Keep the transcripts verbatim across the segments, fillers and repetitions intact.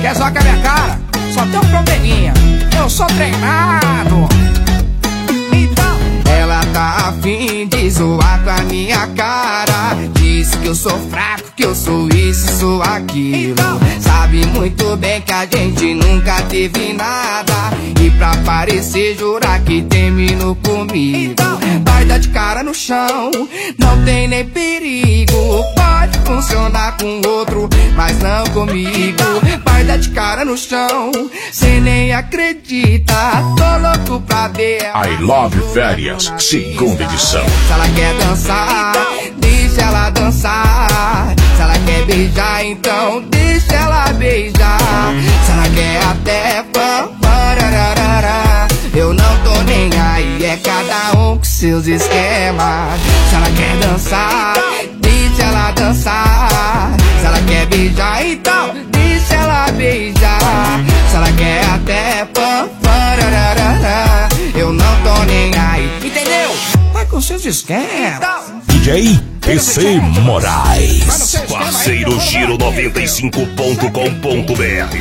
Quer zoar com a minha cara? Só tem um probleminha, eu sou treinado. Então ela tá afim de zoar com a minha cara. Diz que eu sou fraco, que eu sou isso, sou aquilo. Então sabe muito bem que a gente nunca teve nada. E pra parecer jurar que terminou comigo. Então vai dar de cara no chão, não tem nem perigo. Pode funcionar com outro, mas não comigo. Vai dar de cara no chão, cê nem acredita. Tô louco pra ver ela. I Love Férias, segunda edição. Se ela quer dançar, deixa ela dançar. Se ela quer beijar, então deixa ela beijar. Se ela quer até pam, parararara, eu não tô nem aí, é cada um com seus esquemas. Se ela quer dançar, deixa ela dançar. Se ela quer beijar, então deixa ela beijar. Se ela quer até pam, parararara, eu não tô nem aí, entendeu? Vai com seus esquemas. D J P C Moraes, parceiro Giro noventa e cinco ponto com ponto B R.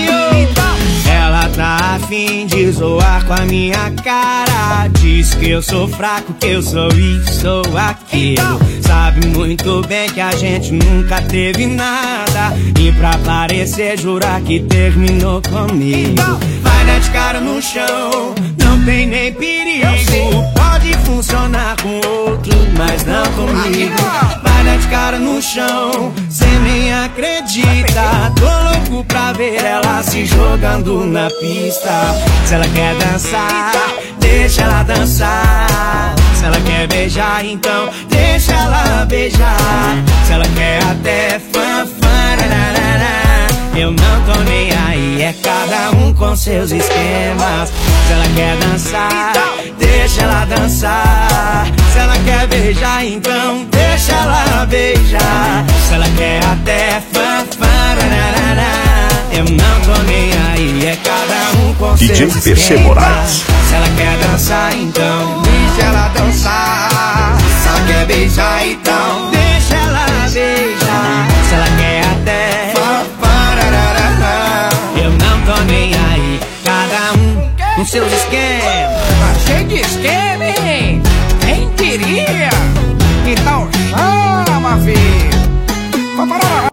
Ela tá afim de zoar com a minha cara. Diz que eu sou fraco, que eu sou isso, sou aquilo. Sabe muito bem que a gente nunca teve nada. E pra parecer jurar que terminou comigo. Vai dar de cara no chão, não tem nem perigo. Pode funcionar com outro, mas não comigo. Vai dar de cara no chão, cê nem acredita. Tô louco pra ver ela se jogando na pista. Se ela quer dançar, deixa ela dançar. Se ela quer beijar, então deixa ela beijar. Se ela quer até fanfarararara, eu não tô nem aí, é cada um com seus esquemas. Se ela quer dançar, deixa ela dançar. Se ela quer beijar, então deixa ela beijar. Se ela quer até fanfarararara, eu não tô nem aí, é cada um com D J seus P C esquemas. Moraes. Se ela quer dançar, então deixa ela dançar. Se ela quer beijar, então deixa ela beijar. Se ela quer até parararara, eu não tô nem aí, cada um com seus esquemas. tá cheio de esquema, hein? Quem diria? Então chama, filho. Vamos parar.